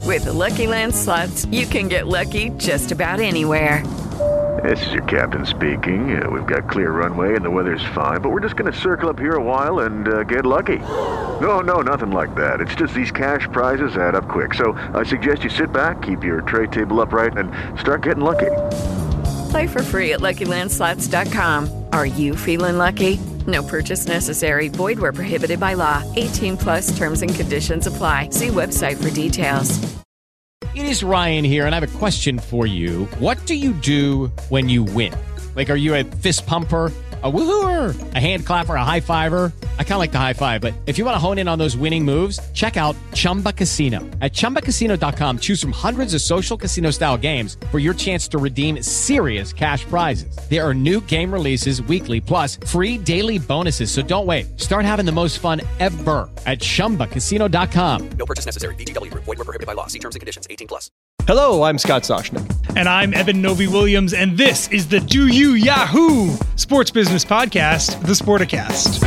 With the Lucky Land Slots, you can get lucky just about anywhere. This is your captain speaking. We've got clear runway and the weather's fine, but we're just going to circle up here a while and get lucky. No, nothing like that. It's just these cash prizes add up quick. So I suggest you sit back, keep your tray table upright, and start getting lucky. Play for free at LuckyLandSlots.com. Are you feeling lucky? No purchase necessary. Void where prohibited by law. 18+ terms and conditions apply. See website for details. It is Ryan here, and I have a question for you. What do you do when you win? Like, are you a fist pumper, a woohooer, a hand clapper, a high fiver? I kind of like the high five, but if you want to hone in on those winning moves, check out Chumba Casino. At ChumbaCasino.com, choose from hundreds of social casino-style games for your chance to redeem serious cash prizes. There are new game releases weekly, plus free daily bonuses. So don't wait. Start having the most fun ever at ChumbaCasino.com. No purchase necessary. VGW. Void where prohibited by law. See terms and conditions. 18+. Hello, I'm Scott Soshnick. And I'm Eben Novy-Williams, and this is the Do You Yahoo! Sports Business Podcast, The Sporticast.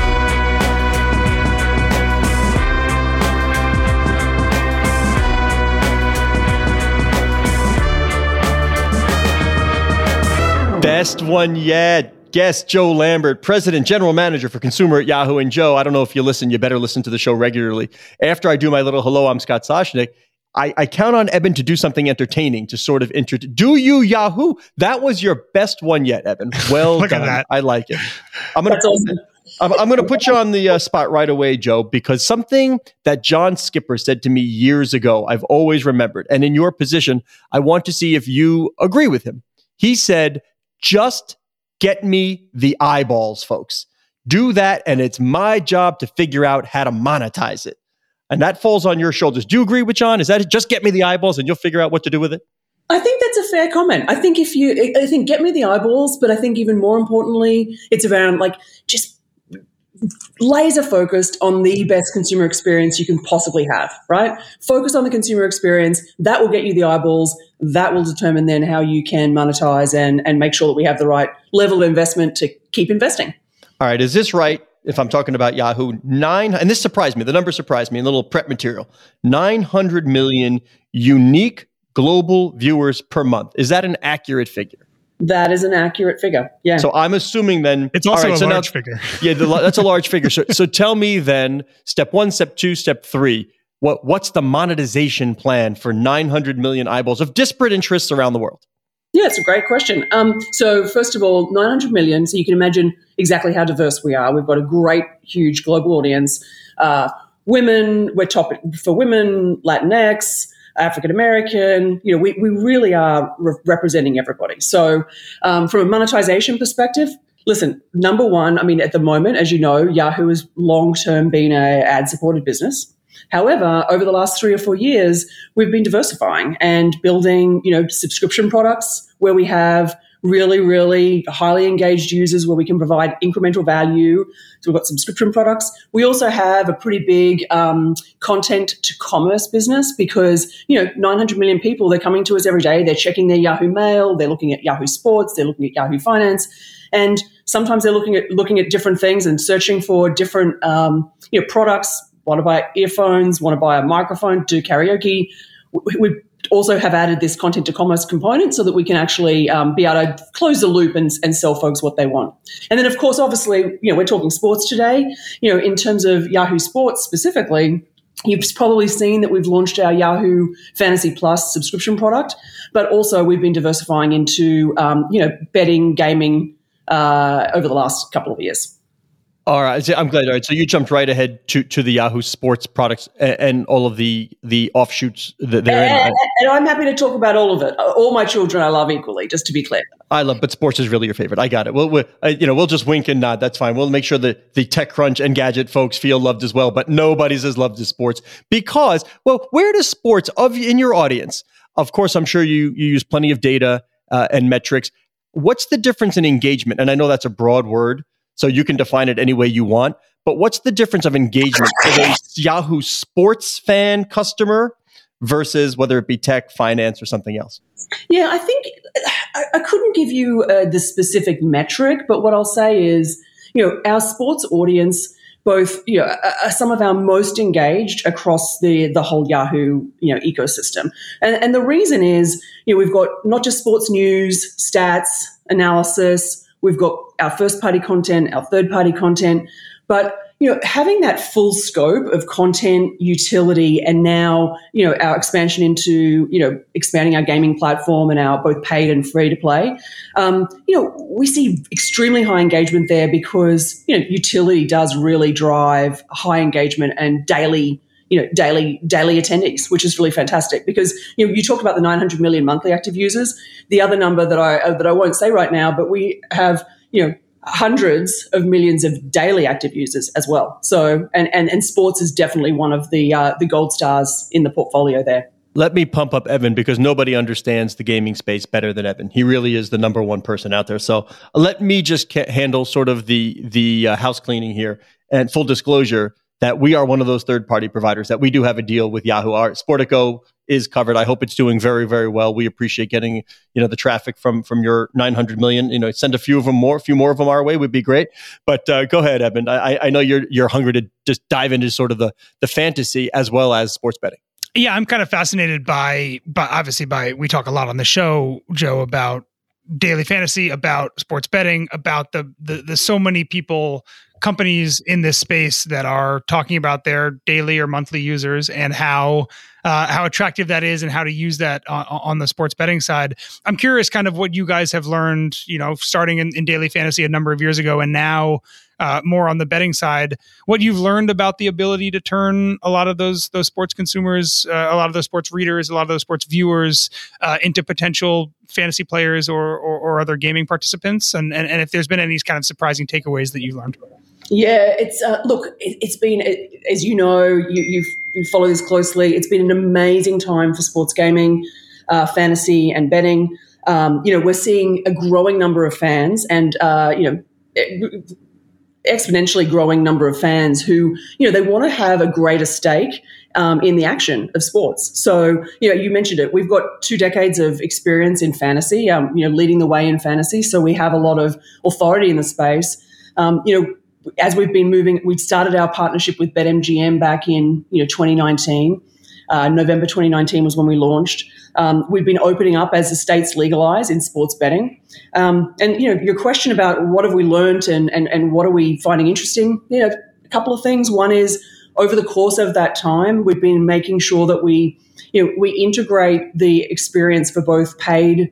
Best one yet. Guest Joe Lambert, President, General Manager for Consumer at Yahoo. And Joe, I don't know if you listen, you better listen to the show regularly. After I do my little hello, I'm Scott Soshnick, I count on Eben to do something entertaining to sort of Do You Yahoo? That was your best one yet, Eben. Well Look done. at that. I like it. I'm going to put you on the spot right away, Joe, because something that John Skipper said to me years ago, I've always remembered. And in your position, I want to see if you agree with him. He said, just get me the eyeballs, folks. Do that, and it's my job to figure out how to monetize it. And that falls on your shoulders. Do you agree with John? Is that it? Just get me the eyeballs and you'll figure out what to do with it? I think that's a fair comment. I think get me the eyeballs, but I think even more importantly, it's around just laser focused on the best consumer experience you can possibly have, right? Focus on the consumer experience. That will get you the eyeballs. That will determine then how you can monetize and make sure that we have the right level of investment to keep investing. All right. Is this right? If I'm talking about Yahoo, and this surprised me, the number surprised me, a little prep material, 900 million unique global viewers per month. Is that an accurate figure? That is an accurate figure, yeah. So I'm assuming then... It's also a large figure. Yeah, that's a large figure. So tell me then, step 1, step 2, step 3, what's the monetization plan for 900 million eyeballs of disparate interests around the world? Yeah, it's a great question. So first of all, 900 million, so you can imagine exactly how diverse we are. We've got a great, huge global audience. Women, we're top for women, Latinx, African American. We really are representing everybody. So from a monetization perspective, listen, number one, at the moment, as you know, Yahoo has long-term been an ad-supported business. However, over the last 3 or 4 years, we've been diversifying and building, subscription products where we have really, really highly engaged users where we can provide incremental value. So we've got subscription products. We also have a pretty big content to commerce business because, 900 million people, they're coming to us every day. They're checking their Yahoo Mail. They're looking at Yahoo Sports. They're looking at Yahoo Finance. And sometimes they're looking at different things and searching for different, products. Want to buy earphones, want to buy a microphone, do karaoke. We also have added this content to commerce component so that we can actually be able to close the loop and sell folks what they want. And then, of course, obviously, we're talking sports today. In terms of Yahoo Sports specifically, you've probably seen that we've launched our Yahoo Fantasy Plus subscription product, but also we've been diversifying into, betting, gaming over the last couple of years. All right, I'm glad. All right, so you jumped right ahead to the Yahoo Sports products and all of the offshoots that they're in. And I'm happy to talk about all of it. All my children I love equally, just to be clear. But sports is really your favorite. I got it. We'll just wink and nod. That's fine. We'll make sure that the TechCrunch and Gadget folks feel loved as well. But nobody's as loved as sports because, where does sports in your audience? Of course, I'm sure you use plenty of data and metrics. What's the difference in engagement? And I know that's a broad word, so you can define it any way you want. But what's the difference of engagement for a Yahoo Sports fan customer versus whether it be tech, finance, or something else? Yeah, I think I couldn't give you the specific metric, but what I'll say is, our sports audience, both, some of our most engaged across the whole Yahoo, ecosystem. And the reason is, we've got not just sports news, stats, analysis, we've got our first party content, our third party content, but having that full scope of content, utility, and now, our expansion into, expanding our gaming platform and our both paid and free to play, we see extremely high engagement there because, utility does really drive high engagement and daily attendees, which is really fantastic because, you talked about the 900 million monthly active users. The other number that I won't say right now, but we have, hundreds of millions of daily active users as well. So, and sports is definitely one of the gold stars in the portfolio there. Let me pump up Evan because nobody understands the gaming space better than Evan. He really is the number one person out there. So let me just handle sort of the house cleaning here. And full disclosure that we are one of those third-party providers, that we do have a deal with Yahoo. Our Sportico is covered. I hope it's doing very, very well. We appreciate getting, the traffic from your 900 million. Send a few more of them our way would be great. But go ahead, Evan. I know you're hungry to just dive into sort of the fantasy as well as sports betting. Yeah, I'm kind of fascinated by we talk a lot on the show, Joe, about daily fantasy, about sports betting, about the so many companies in this space that are talking about their daily or monthly users and how attractive that is and how to use that on the sports betting side. I'm curious kind of what you guys have learned, starting in daily fantasy a number of years ago and now more on the betting side, what you've learned about the ability to turn a lot of those sports consumers, a lot of those sports readers, a lot of those sports viewers into potential fantasy players or other gaming participants, and if there's been any kind of surprising takeaways that you've learned. Yeah, it's been, as you know, you follow this closely. It's been an amazing time for sports gaming, fantasy, and betting. We're seeing a growing number of fans, and exponentially growing number of fans who, they want to have a greater stake in the action of sports. So, you mentioned it. We've got 2 decades of experience in fantasy, leading the way in fantasy. So we have a lot of authority in the space. As we've been moving, we started our partnership with BetMGM back in 2019. November 2019 was when we launched. We've been opening up as the states legalize in sports betting. And your question about what have we learned and what are we finding interesting? A couple of things. One is over the course of that time, we've been making sure that we integrate the experience for both paid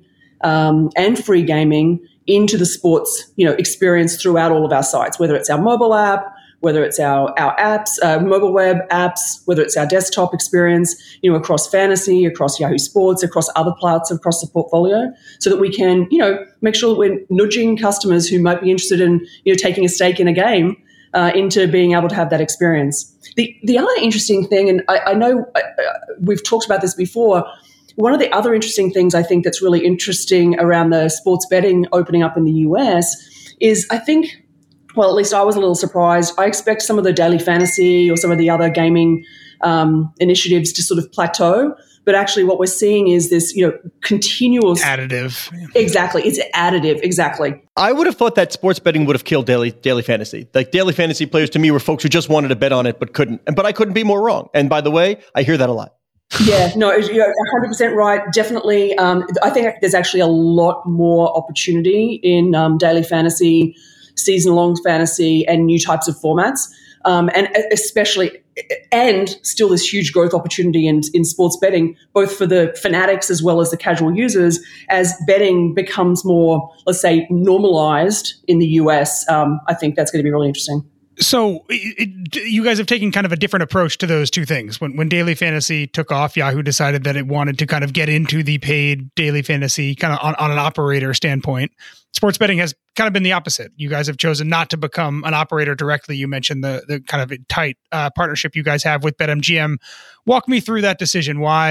and free gaming into the sports, experience throughout all of our sites, whether it's our mobile app, whether it's our apps, mobile web apps, whether it's our desktop experience, across fantasy, across Yahoo Sports, across other parts across the portfolio, so that we can, make sure that we're nudging customers who might be interested in, taking a stake in a game into being able to have that experience. The other interesting thing, and I know we've talked about this before, one of the other interesting things I think that's really interesting around the sports betting opening up in the US is I think, well, at least I was a little surprised. I expect some of the daily fantasy or some of the other gaming initiatives to sort of plateau. But actually what we're seeing is this, continuous... additive. Exactly. It's additive. Exactly. I would have thought that sports betting would have killed daily fantasy. Like daily fantasy players to me were folks who just wanted to bet on it but couldn't. But I couldn't be more wrong. And by the way, I hear that a lot. Yeah, no, you're 100% right. Definitely. I think there's actually a lot more opportunity in daily fantasy, season-long fantasy, and new types of formats. And especially, and still this huge growth opportunity in sports betting, both for the fanatics as well as the casual users, as betting becomes more, let's say, normalized in the US. I think that's going to be really interesting. So you guys have taken kind of a different approach to those two things. When daily fantasy took off, Yahoo decided that it wanted to kind of get into the paid daily fantasy kind of on an operator standpoint. Sports betting has kind of been the opposite. You guys have chosen not to become an operator directly. You mentioned the kind of tight partnership you guys have with BetMGM. Walk me through that decision. Why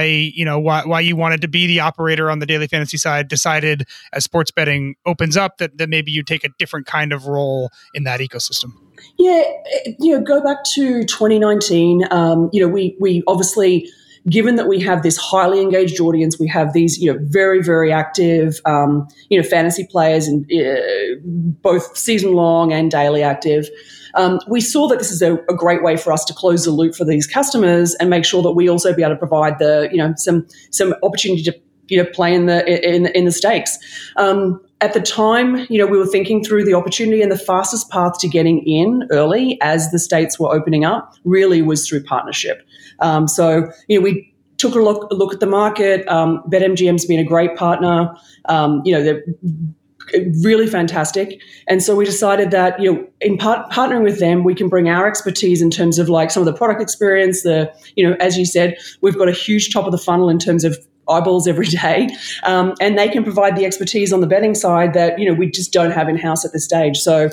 you wanted to be the operator on the daily fantasy side, decided as sports betting opens up that maybe you take a different kind of role in that ecosystem. Yeah, go back to 2019. We obviously given that we have this highly engaged audience, we have these, very, very active, fantasy players, and both season long and daily active. We saw that this is a great way for us to close the loop for these customers and make sure that we also be able to provide some opportunity to play in the stakes. At the time, we were thinking through the opportunity, and the fastest path to getting in early as the states were opening up really was through partnership. We took a look at the market. BetMGM's been a great partner. They're really fantastic. And so we decided that, in partnering with them, we can bring our expertise in terms of like some of the product experience, as you said, we've got a huge top of the funnel in terms of eyeballs every day. And they can provide the expertise on the betting side that, we just don't have in-house at this stage. So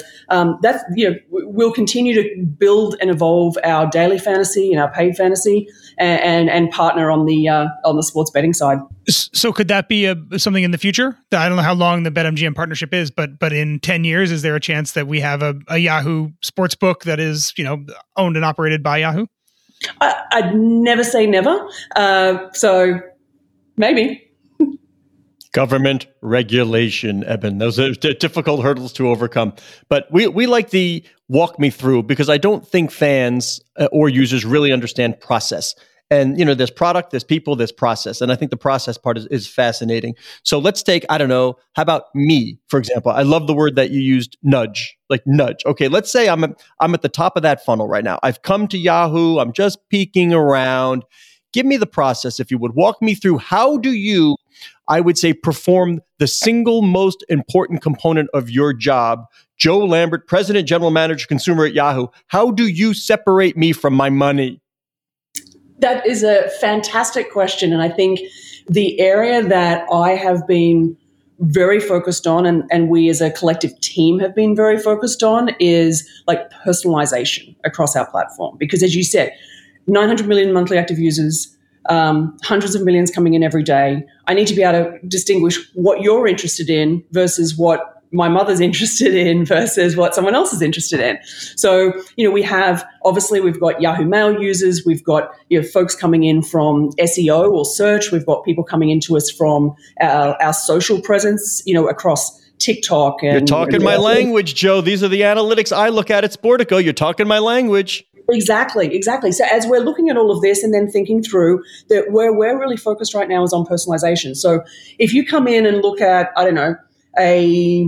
we'll continue to build and evolve our daily fantasy and our paid fantasy and partner on the sports betting side. So could that be something in the future? I don't know how long the BetMGM partnership is, but in 10 years, is there a chance that we have a Yahoo sportsbook that is, owned and operated by Yahoo? I'd never say never. So maybe. Government regulation, Eben. Those are difficult hurdles to overcome. But we like the walk me through, because I don't think fans or users really understand process. And, there's product, there's people, there's process. And I think the process part is fascinating. So let's take, I don't know, how about me, for example? I love the word that you used, nudge, like nudge. Okay, let's say I'm at the top of that funnel right now. I've come to Yahoo. I'm just peeking around. Give me the process, if you would. Walk me through, how do you, I would say, perform the single most important component of your job? Joe Lambert, President, General Manager, Consumer at Yahoo. How do you separate me from my money? That is a fantastic question. And I think the area that I have been very focused on, and we as a collective team have been very focused on, is like personalization across our platform. Because as you said, 900 million monthly active users, hundreds of millions coming in every day. I need to be able to distinguish what you're interested in versus what my mother's interested in versus what someone else is interested in. So, we've got Yahoo Mail users, we've got, folks coming in from SEO or search, we've got people coming into us from our social presence, across TikTok. And, you're talking my language, Joe. These are the analytics I look at Sportico. You're talking my language. Exactly. So as we're looking at all of this and then thinking through that, where we're really focused right now is on personalization. So if you come in and look at, I don't know, a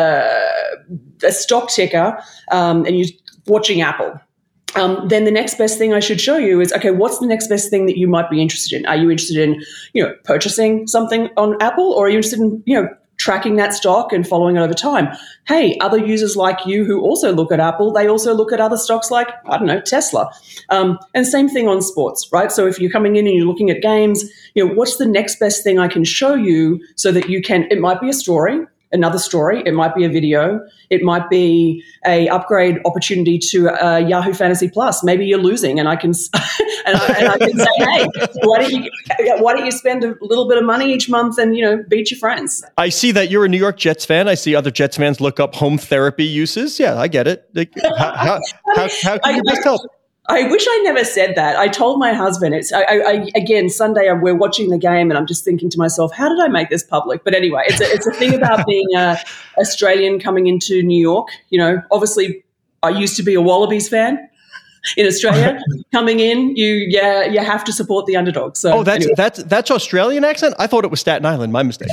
stock ticker, and you're watching Apple, then the next best thing I should show you is, okay, what's the next best thing that you might be interested in? Are you interested in, purchasing something on Apple, or are you interested in, tracking that stock and following it over time? Hey, other users like you who also look at Apple, they also look at other stocks like, I don't know, Tesla. And same thing on sports, right? So if you're coming in and you're looking at games, what's the next best thing I can show you so that you can, it might be a story, another story, it might be a video, it might be a upgrade opportunity to Yahoo Fantasy Plus. Maybe you're losing, and I can and I can say, hey, why don't you spend a little bit of money each month and beat your friends? I see that you're a New York Jets fan. I see other Jets fans look up home therapy uses. Yeah, I get it. How can you best help? I wish I never said that. I told my husband, again, Sunday we're watching the game and I'm just thinking to myself, how did I make this public? But anyway, it's a thing about being a Australian coming into New York. Obviously I used to be a Wallabies fan in Australia. Coming in, you have to support the underdog. So that's Australian accent? I thought it was Staten Island. My mistake.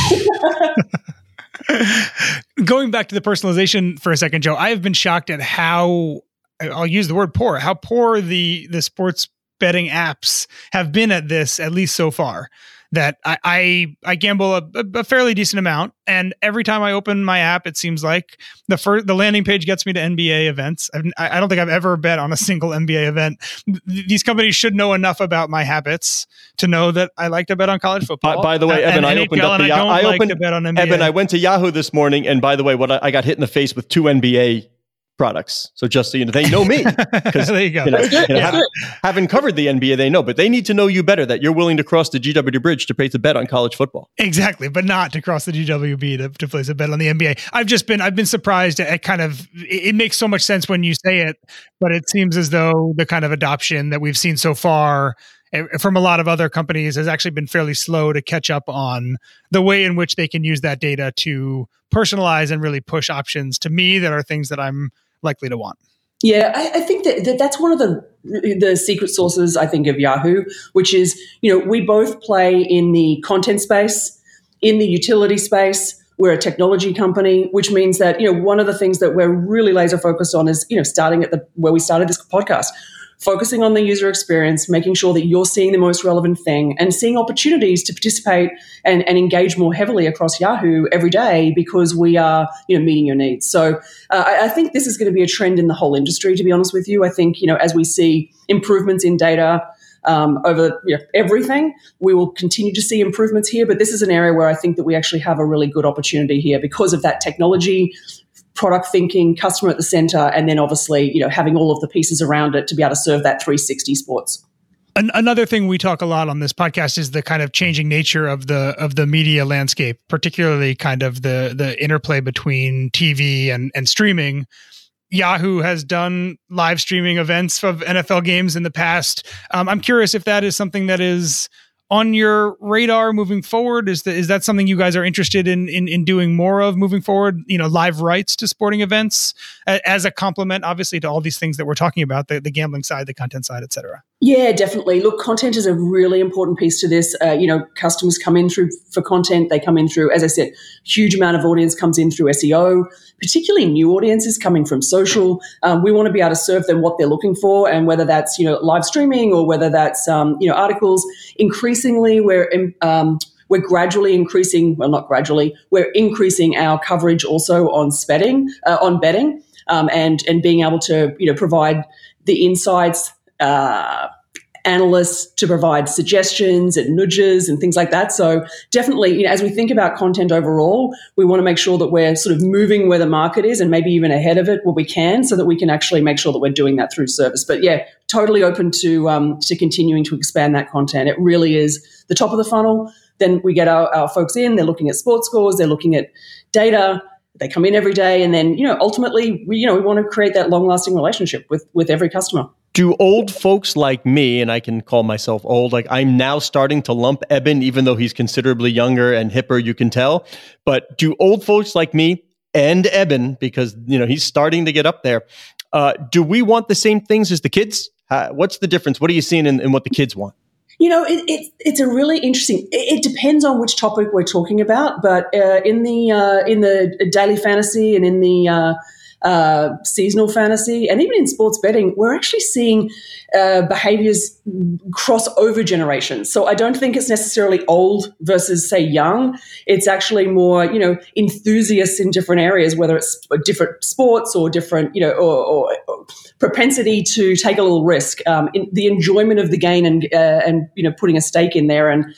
Going back to the personalization for a second, Joe, I have been shocked at how, I'll use the word poor, how poor the sports betting apps have been at this, at least so far. That I gamble a fairly decent amount, and every time I open my app, it seems like the landing page gets me to NBA events. I don't think I've ever bet on a single NBA event. These companies should know enough about my habits to know that I like to bet on college football. By the way, Eben, I opened up the I like to bet on NBA. Eben, I went to Yahoo this morning, and by the way, I got hit in the face with 2 NBA products. So just so you know, they know me. There you go. Having covered the NBA, they know, but they need to know you better, that you're willing to cross the GW bridge to place a bet on college football. Exactly, but not to cross the GWB to place a bet on the NBA. I've been surprised at it makes so much sense when you say it, but it seems as though the kind of adoption that we've seen so far from a lot of other companies, has actually been fairly slow to catch up on the way in which they can use that data to personalize and really push options to me that are things that I'm likely to want. Yeah, I think that's one of the secret sauces, I think, of Yahoo, which is, we both play in the content space, in the utility space. We're a technology company, which means that, one of the things that we're really laser focused on is, starting at where we started this podcast, focusing on the user experience, making sure that you're seeing the most relevant thing and seeing opportunities to participate and engage more heavily across Yahoo every day because we are, meeting your needs. So I think this is going to be a trend in the whole industry, to be honest with you. I think, as we see improvements in data over everything, we will continue to see improvements here. But this is an area where I think that we actually have a really good opportunity here because of that technology, product thinking, customer at the center, and then obviously, having all of the pieces around it to be able to serve that 360 sports. Another thing we talk a lot on this podcast is the kind of changing nature of the media landscape, particularly kind of the interplay between TV and streaming. Yahoo has done live streaming events of NFL games in the past. I'm curious if that is something that is on your radar moving forward. Is that something you guys are interested in doing more of moving forward? Live rights to sporting events as a complement, obviously, to all these things that we're talking about, the gambling side, the content side, et cetera. Yeah, definitely. Look, content is a really important piece to this. Customers come in for content. They come in through, as I said, huge amount of audience comes in through SEO, particularly new audiences coming from social. We want to be able to serve them what they're looking for, and whether that's, live streaming or whether that's, articles. Increasingly, we're gradually increasing, well, not gradually, we're increasing our coverage also on betting, and being able to, provide the insights, analysts to provide suggestions and nudges and things like that. So definitely, as we think about content overall, we want to make sure that we're sort of moving where the market is and maybe even ahead of it where we can, so that we can actually make sure that we're doing that through service. But yeah, totally open to continuing to expand that content. It really is the top of the funnel. Then we get our folks in, they're looking at sports scores, they're looking at data, they come in every day, and then, ultimately, we want to create that long-lasting relationship with every customer. Do old folks like me, and I can call myself old, like I'm now starting to lump Eben, even though he's considerably younger and hipper, you can tell. But do old folks like me and Eben, because, he's starting to get up there, do we want the same things as the kids? What's the difference? What are you seeing in what the kids want? It's a really interesting. It depends on which topic we're talking about, but in the daily fantasy and in the seasonal fantasy, and even in sports betting, we're actually seeing behaviors cross over generations. So I don't think it's necessarily old versus, say, young. It's actually more, enthusiasts in different areas, whether it's different sports or different, or propensity to take a little risk, in the enjoyment of the game and putting a stake in there and,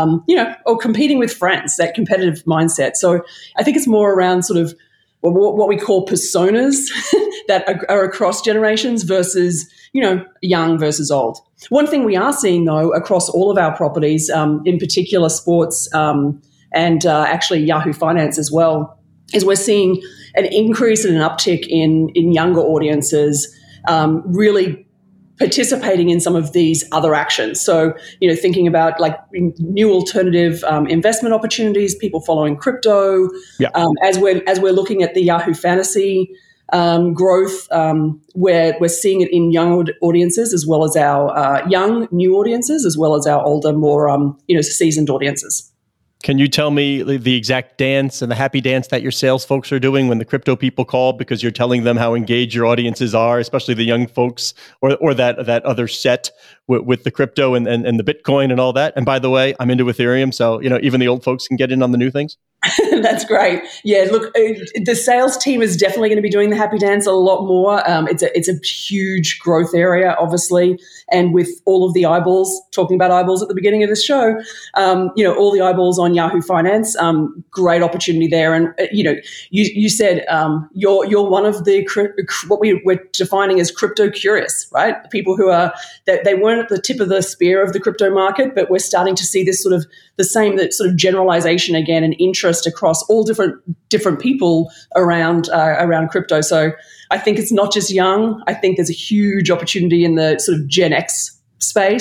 or competing with friends, that competitive mindset. So I think it's more around sort of what we call personas that are across generations versus, young versus old. One thing we are seeing, though, across all of our properties, in particular sports and actually Yahoo Finance as well, is we're seeing an increase and an uptick in younger audiences really participating in some of these other actions. So, thinking about like new alternative investment opportunities, people following crypto. Yeah. As we're looking at the Yahoo Fantasy growth, we're seeing it in young audiences as well as our young new audiences, as well as our older, more seasoned audiences. Can you tell me the exact dance and the happy dance that your sales folks are doing when the crypto people call, because you're telling them how engaged your audiences are, especially the young folks or that other set with the crypto and the Bitcoin and all that? And by the way, I'm into Ethereum, so even the old folks can get in on the new things. That's great. Yeah, look, the sales team is definitely going to be doing the happy dance a lot more. It's a huge growth area, obviously, and with all of the eyeballs, talking about eyeballs at the beginning of this show, all the eyeballs on Yahoo Finance, great opportunity there. And you said you're one of the what we're defining as crypto curious, right? People who are that they weren't at the tip of the spear of the crypto market, but we're starting to see this sort of the same that sort of generalization again and interest across all different people around crypto. So I think it's not just young. I think there's a huge opportunity in the sort of Gen X space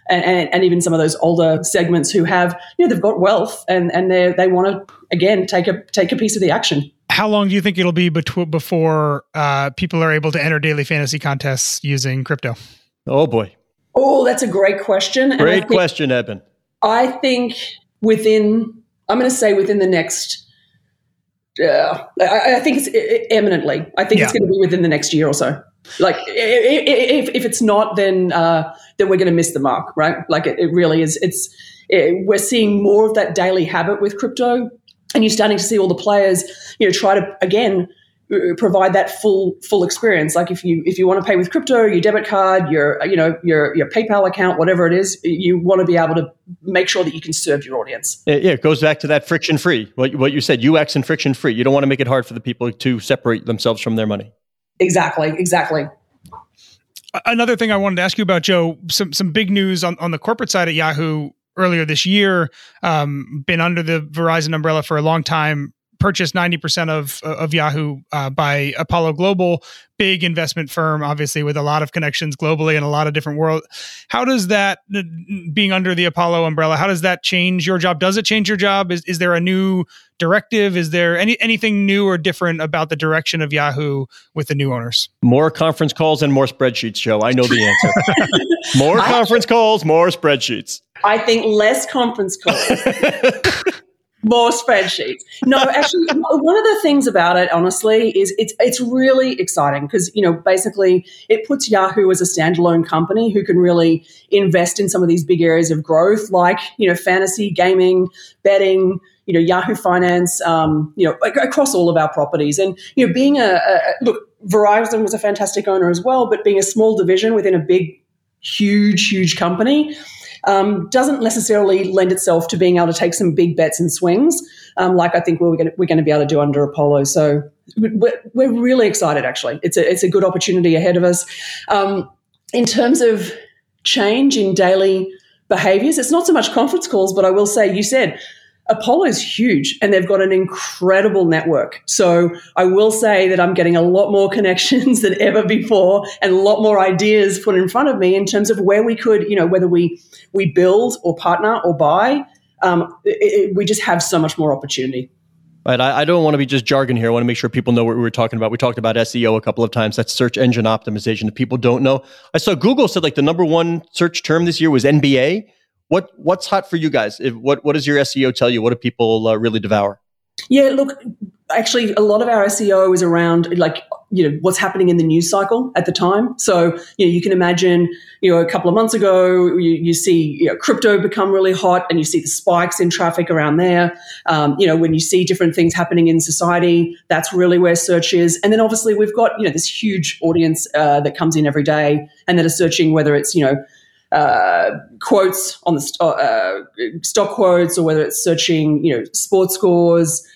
and even some of those older segments who have, they've got wealth and they want to, again, take a piece of the action. How long do you think it'll be before people are able to enter daily fantasy contests using crypto? Oh boy. Oh, that's a great question. Great question, Eben. I think within the next, I think it's imminently. I think it's going to be within the next year or so. Like if it's not, then we're going to miss the mark, right? Like it really is. We're seeing more of that daily habit with crypto, and you're starting to see all the players, try to again provide that full experience. Like if you want to pay with crypto, your debit card, your PayPal account, whatever it is, you want to be able to make sure that you can serve your audience. Yeah, it goes back to that friction free. What you said, UX and friction free. You don't want to make it hard for the people to separate themselves from their money. Exactly. Another thing I wanted to ask you about, Joe, some big news on the corporate side at Yahoo earlier this year, been under the Verizon umbrella for a long time, purchased 90% of Yahoo by Apollo Global, big investment firm, obviously with a lot of connections globally and a lot of different worlds. How does that, being under the Apollo umbrella, how does that change your job? Does it change your job? Is there a new directive? Is there anything new or different about the direction of Yahoo with the new owners? More conference calls and more spreadsheets, Joe. I know the answer. More conference calls, more spreadsheets. I think less conference calls. More spreadsheets. No, actually, one of the things about it, honestly, is it's really exciting because, basically it puts Yahoo as a standalone company who can really invest in some of these big areas of growth, like, fantasy, gaming, betting, Yahoo Finance, across all of our properties. And, being look, Verizon was a fantastic owner as well, but being a small division within a big, huge company, doesn't necessarily lend itself to being able to take some big bets and swings, like I think we're going to be able to do under Apollo. So we're really excited. Actually, it's a good opportunity ahead of us. In terms of change in daily behaviors, it's not so much conference calls, but I will say, you said Apollo is huge and they've got an incredible network. So I will say that I'm getting a lot more connections than ever before and a lot more ideas put in front of me in terms of where we could, whether we build or partner or buy. We just have so much more opportunity. Right. I don't want to be just jargon here. I want to make sure people know what we were talking about. We talked about SEO a couple of times. That's search engine optimization that people don't know. I saw Google said like the number one search term this year was NBA. What's hot for you guys? What does your SEO tell you? What do people really devour? Yeah, look, actually, a lot of our SEO is around what's happening in the news cycle at the time. So you can imagine a couple of months ago you see crypto become really hot, and you see the spikes in traffic around there. When you see different things happening in society, that's really where search is. And then obviously we've got this huge audience that comes in every day and that are searching, whether it's quotes on the stock quotes, or whether it's searching, sports scores.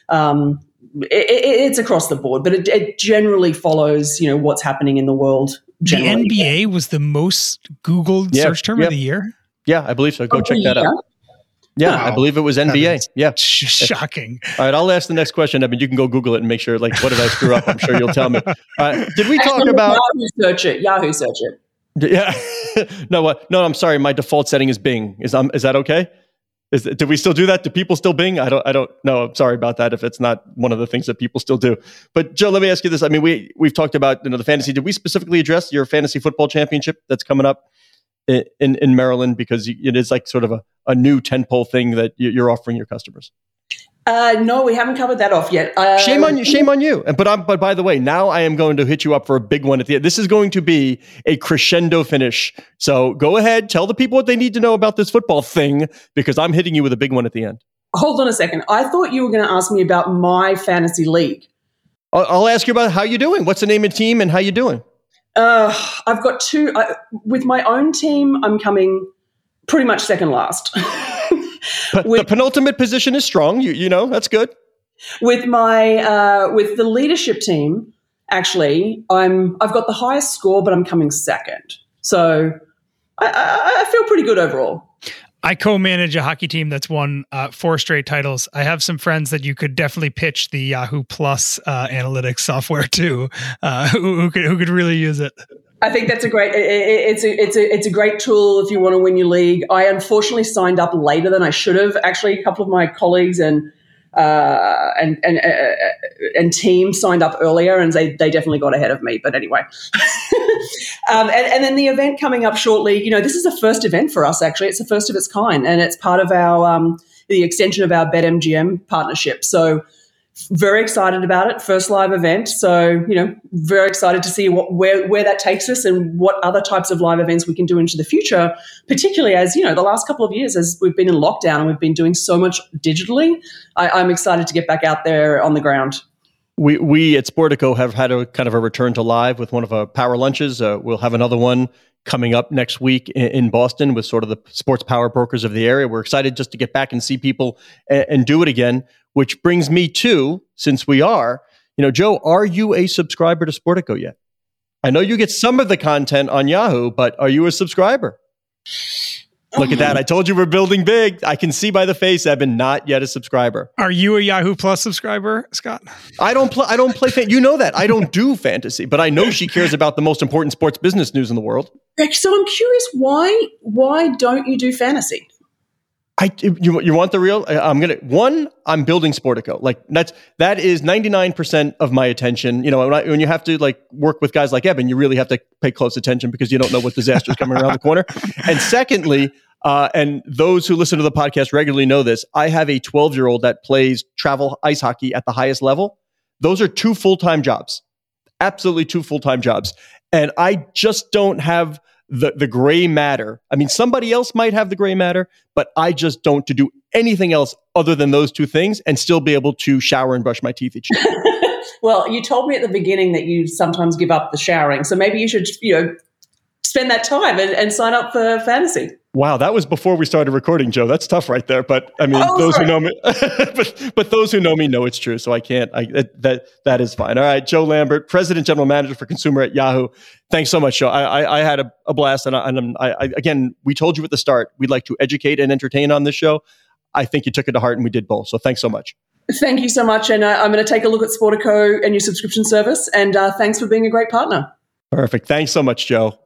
It's across the board, but it generally follows, what's happening in the world. Generally. The NBA was the most Googled search term of the year? Yeah, I believe so. Go check that out. Yeah, wow. I believe it was NBA. Yeah. Shocking. All right, I'll ask the next question. I mean, you can go Google it and make sure, what did I screw up? I'm sure you'll tell me. Did we talk about... Yahoo search it. Yeah. No, I'm sorry. My default setting is Bing. Is that okay? Do we still do that? Do people still Bing? I don't know. I'm sorry about that if it's not one of the things that people still do. But Joe, let me ask you this. I mean, we've talked about the fantasy. Did we specifically address your fantasy football championship that's coming up in Maryland? Because it is like sort of a new tentpole thing that you're offering your customers. No, we haven't covered that off yet. Shame on you. But by the way, now I am going to hit you up for a big one at the end. This is going to be a crescendo finish. So go ahead, tell the people what they need to know about this football thing, because I'm hitting you with a big one at the end. Hold on a second. I thought you were going to ask me about my fantasy league. I'll ask you about how you're doing. What's the name of the team and how you doing? I've got two. With my own team, I'm coming pretty much second last. The penultimate position is strong. You know, that's good. With my with the leadership team, actually, I've got the highest score, but I'm coming second. So I feel pretty good overall. I co-manage a hockey team that's won 4 straight titles. I have some friends that you could definitely pitch the Yahoo Plus analytics software to, who could really use it. I think that's a great. It's a great tool if you want to win your league. I unfortunately signed up later than I should have. Actually, a couple of my colleagues and team signed up earlier, and they definitely got ahead of me. But anyway, and then the event coming up shortly. You know, this is a first event for us. Actually, it's the first of its kind, and it's part of our the extension of our BetMGM partnership. So. Very excited about it. First live event. So, you know, very excited to see where that takes us and what other types of live events we can do into the future, particularly as, you know, the last couple of years as we've been in lockdown and we've been doing so much digitally. I'm excited to get back out there on the ground. We at Sportico have had a kind of a return to live with one of our power lunches. We'll have another one coming up next week in Boston with sort of the sports power brokers of the area. We're excited just to get back and see people and do it again, which brings me to, since we are, you know, Joe, are you a subscriber to Sportico yet? I know you get some of the content on Yahoo, but are you a subscriber? Look at that. I told you we're building big. I can see by the face, Eben, not yet a subscriber. Are you a Yahoo Plus subscriber, Scott? I don't play you know that. I don't do fantasy, but I know she cares about the most important sports business news in the world. So I'm curious, why don't you do fantasy? You want the real? I'm building Sportico. Like that is 99% of my attention. You know, when you have to like work with guys like Eben, you really have to pay close attention because you don't know what disaster is coming around the corner. And secondly, and those who listen to the podcast regularly know this, I have a 12-year-old that plays travel ice hockey at the highest level. Those are 2 full-time jobs, absolutely 2 full-time jobs. And I just don't have the gray matter. I mean, somebody else might have the gray matter, but I just don't to do anything else other than those 2 things and still be able to shower and brush my teeth each day. Well, you told me at the beginning that you sometimes give up the showering. So maybe you should, you know, spend that time and sign up for fantasy. Wow, that was before we started recording, Joe. That's tough right there. But I mean, who know me, but those who know me know it's true. So I can't. That is fine. All right, Joe Lambert, President General Manager for Consumer at Yahoo. Thanks so much, Joe. I had a blast, and again, we told you at the start we'd like to educate and entertain on this show. I think you took it to heart, and we did both. So thanks so much. Thank you so much, and I'm going to take a look at Sportico and your subscription service. And thanks for being a great partner. Perfect. Thanks so much, Joe.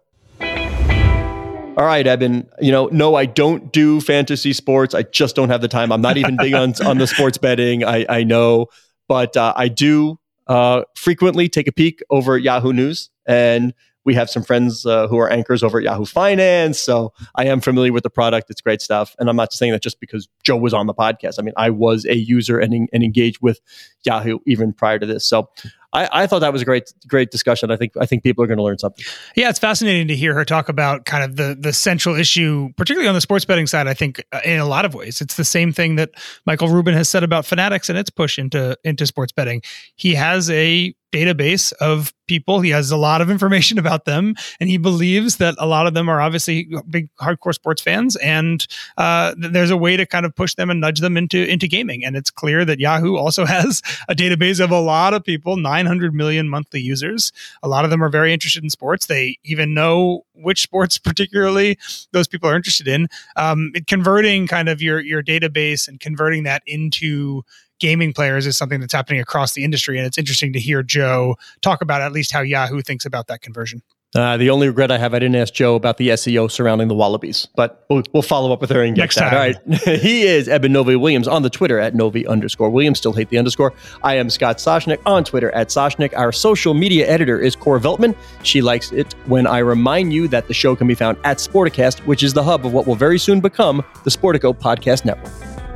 All right, Eben, no, I don't do fantasy sports. I just don't have the time. I'm not even big on the sports betting. I know, but I do frequently take a peek over at Yahoo News, and we have some friends who are anchors over at Yahoo Finance. So I am familiar with the product. It's great stuff. And I'm not saying that just because Joe was on the podcast. I mean, I was a user and engaged with Yahoo even prior to this. So I thought that was a great discussion. I think people are going to learn something. Yeah, it's fascinating to hear her talk about kind of the central issue, particularly on the sports betting side. I think in a lot of ways, it's the same thing that Michael Rubin has said about Fanatics and its push into sports betting. He has a database of people. He has a lot of information about them, and he believes that a lot of them are obviously big hardcore sports fans, and there's a way to kind of push them and nudge them into gaming. And it's clear that Yahoo also has a database of a lot of people, 900 million monthly users. A lot of them are very interested in sports. They even know which sports particularly those people are interested in. Converting kind of your database and converting that into gaming players is something that's happening across the industry. And it's interesting to hear Joe talk about at least how Yahoo thinks about that conversion. The only regret I have, I didn't ask Joe about the SEO surrounding the Wallabies, but we'll follow up with her and get next that. time. All right. He is Eben Novy-Williams on the Twitter at Novy_Williams. Still hate the underscore. I am Scott Soshnick on Twitter at Soshnick. Our social media editor is Cora Veltman. She likes it when I remind you that the show can be found at Sporticast, which is the hub of what will very soon become the Sportico Podcast Network.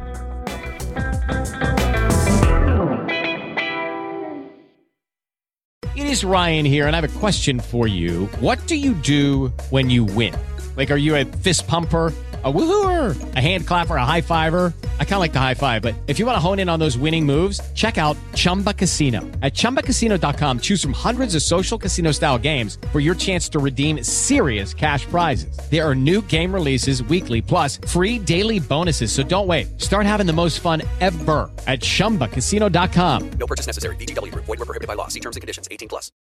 It is Ryan here, and I have a question for you. What do you do when you win? Like, are you a fist pumper, a woohooer, a hand clapper, a high fiver? I kind of like the high five, but if you want to hone in on those winning moves, check out Chumba Casino. At ChumbaCasino.com, choose from hundreds of social casino-style games for your chance to redeem serious cash prizes. There are new game releases weekly, plus free daily bonuses. So don't wait. Start having the most fun ever at ChumbaCasino.com. No purchase necessary. VGW Group. Void where prohibited by law. See terms and conditions. 18+.